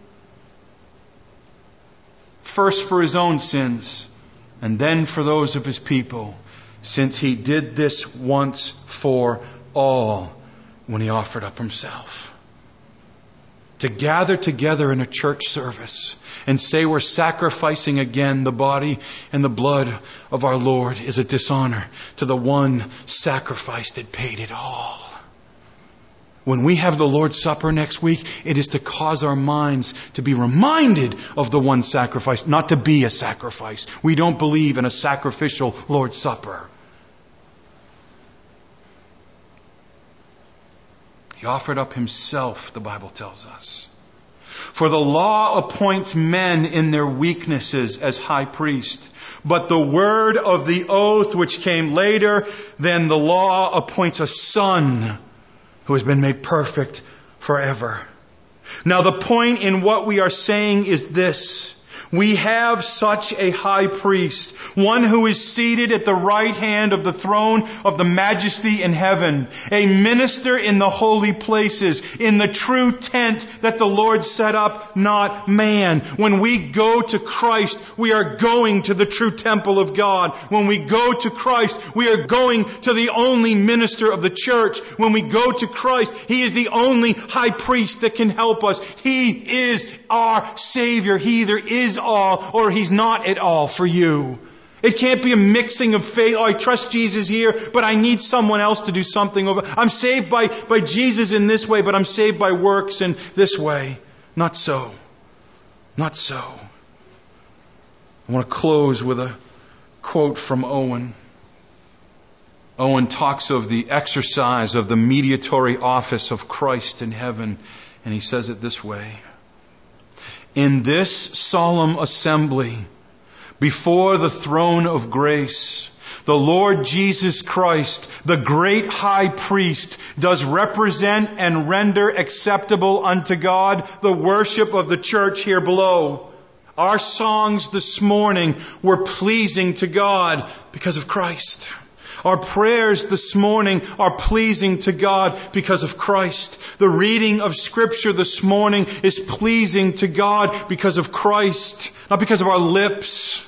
First for His own sins, and then for those of His people, since He did this once for all when He offered up Himself. To gather together in a church service and say we're sacrificing again the body and the blood of our Lord is a dishonor to the one sacrifice that paid it all. When we have the Lord's Supper next week, it is to cause our minds to be reminded of the one sacrifice, not to be a sacrifice. We don't believe in a sacrificial Lord's Supper. He offered up Himself, the Bible tells us. For the law appoints men in their weaknesses as high priest. But the word of the oath which came later than the law appoints a son who has been made perfect forever. Now the point in what we are saying is this. We have such a high priest, one who is seated at the right hand of the throne of the majesty in heaven, a minister in the holy places, in the true tent that the Lord set up, not man. When we go to Christ, we are going to the true temple of God. When we go to Christ, we are going to the only minister of the church. When we go to Christ, He is the only high priest that can help us. He is our Savior. He either is all or He's not at all for you. It can't be a mixing of faith. Oh, I trust Jesus here, but I need someone else to do something over. I'm saved by, by Jesus in this way, but I'm saved by works in this way. Not so. Not so. I want to close with a quote from Owen. Owen talks of the exercise of the mediatory office of Christ in heaven, and he says it this way. In this solemn assembly, before the throne of grace, the Lord Jesus Christ, the great high priest, does represent and render acceptable unto God the worship of the church here below. Our songs this morning were pleasing to God because of Christ. Our prayers this morning are pleasing to God because of Christ. The reading of Scripture this morning is pleasing to God because of Christ, not because of our lips.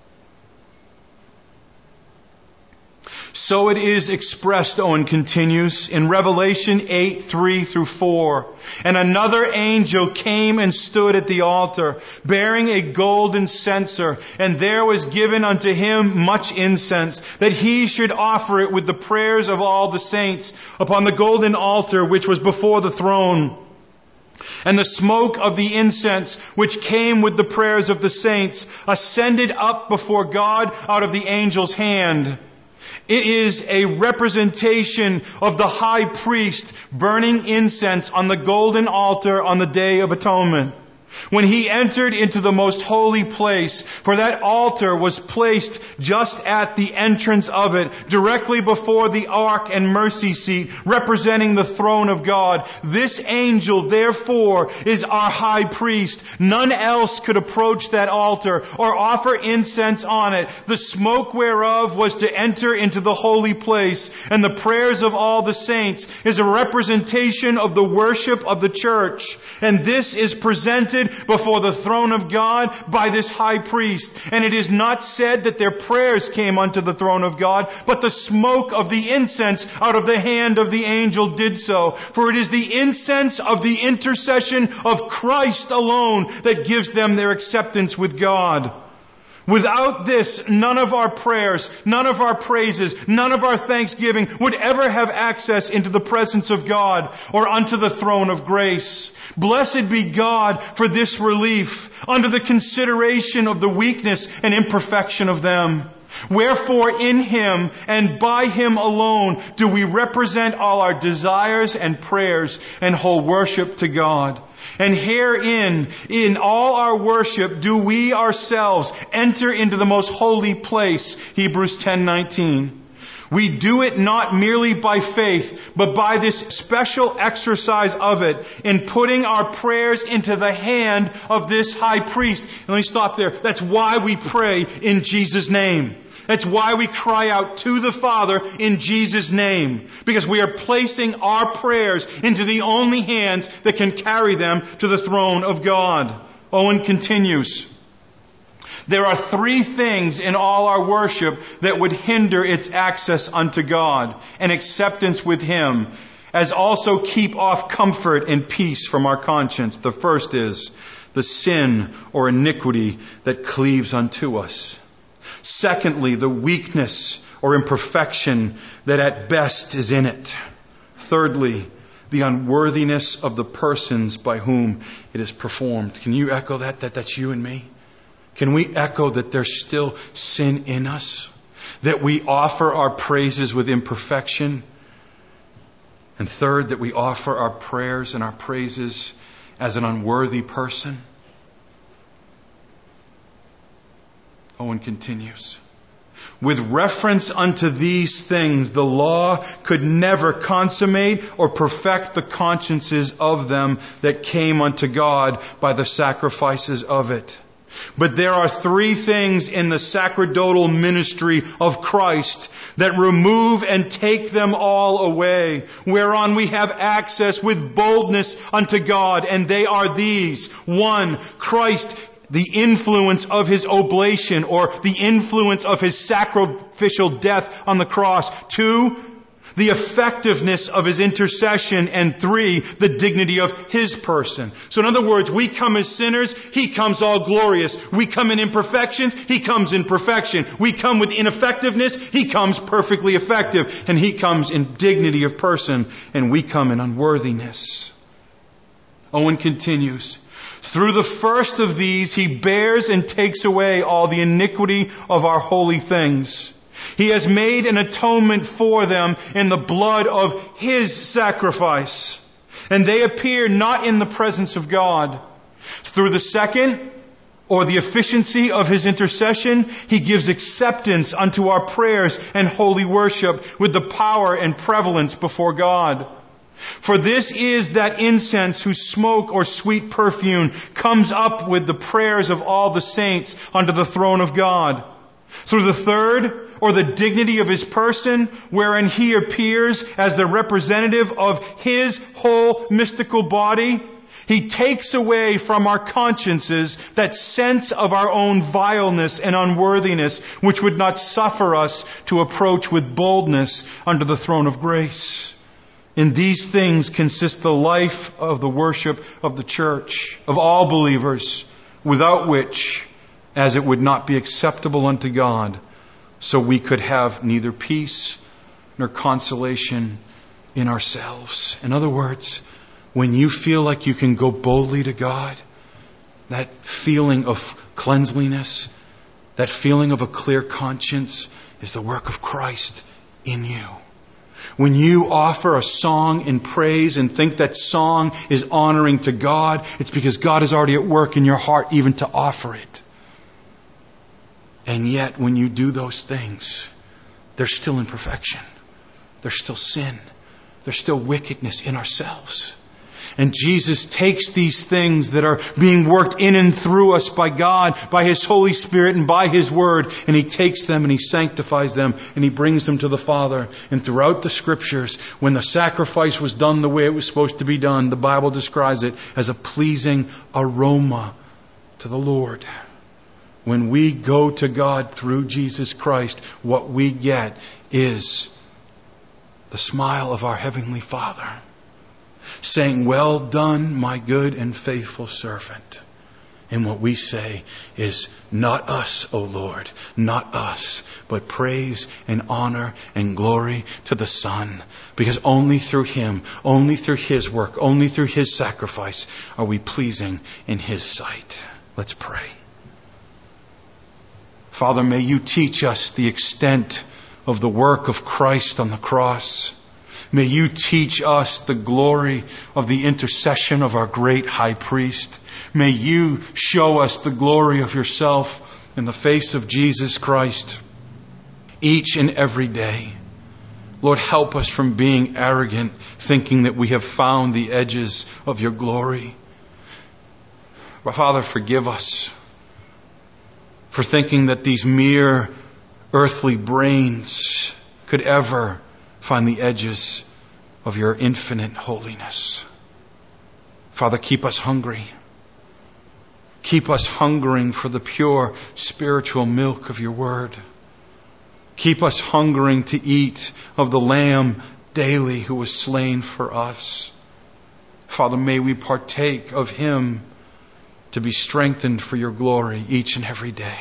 So it is expressed, Owen continues, in Revelation eight, three through four. And another angel came and stood at the altar, bearing a golden censer. And there was given unto him much incense, that he should offer it with the prayers of all the saints upon the golden altar which was before the throne. And the smoke of the incense, which came with the prayers of the saints, ascended up before God out of the angel's hand. It is a representation of the high priest burning incense on the golden altar on the Day of Atonement. When he entered into the most holy place, for that altar was placed just at the entrance of it, directly before the ark and mercy seat, representing the throne of God. This angel, therefore, is our high priest. None else could approach that altar or offer incense on it, the smoke whereof was to enter into the holy place. And the prayers of all the saints is a representation of the worship of the church. And this is presented presented before the throne of God by this high priest. And it is not said that their prayers came unto the throne of God, but the smoke of the incense out of the hand of the angel did so. For it is the incense of the intercession of Christ alone that gives them their acceptance with God. Without this, none of our prayers, none of our praises, none of our thanksgiving would ever have access into the presence of God or unto the throne of grace. Blessed be God for this relief under the consideration of the weakness and imperfection of them. Wherefore in Him and by Him alone do we represent all our desires and prayers and whole worship to God. And herein, in all our worship, do we ourselves enter into the most holy place. Hebrews ten nineteen. We do it not merely by faith, but by this special exercise of it in putting our prayers into the hand of this high priest. And let me stop there. That's why we pray in Jesus' name. That's why we cry out to the Father in Jesus' name. Because we are placing our prayers into the only hands that can carry them to the throne of God. Owen continues. There are three things in all our worship that would hinder its access unto God and acceptance with Him, as also keep off comfort and peace from our conscience. The first is the sin or iniquity that cleaves unto us. Secondly, the weakness or imperfection that at best is in it. Thirdly, the unworthiness of the persons by whom it is performed. Can you echo that? That that's you and me? Can we echo that there's still sin in us? That we offer our praises with imperfection? And third, that we offer our prayers and our praises as an unworthy person? Owen continues. With reference unto these things, the law could never consummate or perfect the consciences of them that came unto God by the sacrifices of it. But there are three things in the sacerdotal ministry of Christ that remove and take them all away, whereon we have access with boldness unto God. And they are these. One, Christ, the influence of His oblation, or the influence of His sacrificial death on the cross. Two, the effectiveness of His intercession. And three, the dignity of His person. So in other words, we come as sinners, He comes all glorious. We come in imperfections, He comes in perfection. We come with ineffectiveness, He comes perfectly effective. And He comes in dignity of person, and we come in unworthiness. Owen continues. Through the first of these, He bears and takes away all the iniquity of our holy things. He has made an atonement for them in the blood of His sacrifice. And they appear not in the presence of God. Through the second, or the efficiency of His intercession, He gives acceptance unto our prayers and holy worship with the power and prevalence before God. For this is that incense whose smoke or sweet perfume comes up with the prayers of all the saints unto the throne of God. Through the third, or the dignity of His person, wherein He appears as the representative of His whole mystical body, He takes away from our consciences that sense of our own vileness and unworthiness, which would not suffer us to approach with boldness unto the throne of grace. In these things consist the life of the worship of the church, of all believers, without which, as it would not be acceptable unto God, so we could have neither peace nor consolation in ourselves. In other words, when you feel like you can go boldly to God, that feeling of cleanliness, that feeling of a clear conscience is the work of Christ in you. When you offer a song in praise and think that song is honoring to God, it's because God is already at work in your heart even to offer it. And yet, when you do those things, there's still imperfection. There's still sin. There's still wickedness in ourselves. And Jesus takes these things that are being worked in and through us by God, by His Holy Spirit and by His Word, and He takes them and He sanctifies them and He brings them to the Father. And throughout the Scriptures, when the sacrifice was done the way it was supposed to be done, the Bible describes it as a pleasing aroma to the Lord. When we go to God through Jesus Christ, what we get is the smile of our Heavenly Father, saying, "Well done, my good and faithful servant." And what we say is, "Not us, O Lord, not us, but praise and honor and glory to the Son." Because only through Him, only through His work, only through His sacrifice are we pleasing in His sight. Let's pray. Father, may You teach us the extent of the work of Christ on the cross. May You teach us the glory of the intercession of our great high priest. May You show us the glory of Yourself in the face of Jesus Christ each and every day. Lord, help us from being arrogant, thinking that we have found the edges of Your glory. But Father, forgive us for thinking that these mere earthly brains could ever find the edges of Your infinite holiness. Father, keep us hungry. Keep us hungering for the pure spiritual milk of Your Word. Keep us hungering to eat of the Lamb daily who was slain for us. Father, may we partake of Him to be strengthened for Your glory each and every day.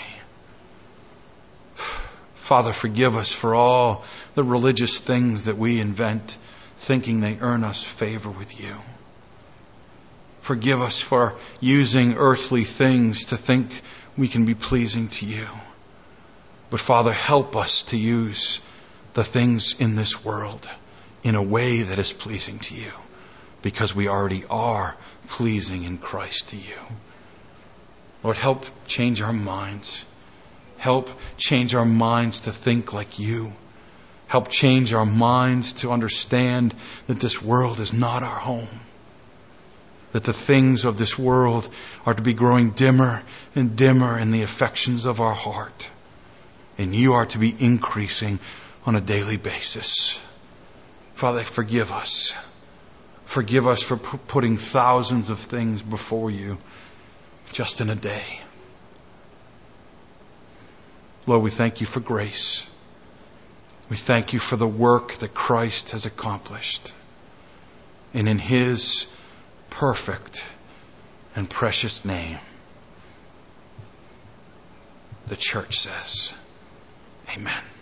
Father, forgive us for all the religious things that we invent, thinking they earn us favor with You. Forgive us for using earthly things to think we can be pleasing to You. But Father, help us to use the things in this world in a way that is pleasing to You, because we already are pleasing in Christ to You. Lord, help change our minds. Help change our minds to think like You. Help change our minds to understand that this world is not our home. That the things of this world are to be growing dimmer and dimmer in the affections of our heart. And You are to be increasing on a daily basis. Father, forgive us. Forgive us for p- putting thousands of things before You just in a day. Lord, we thank You for grace. We thank You for the work that Christ has accomplished. And in His perfect and precious name, the church says, Amen.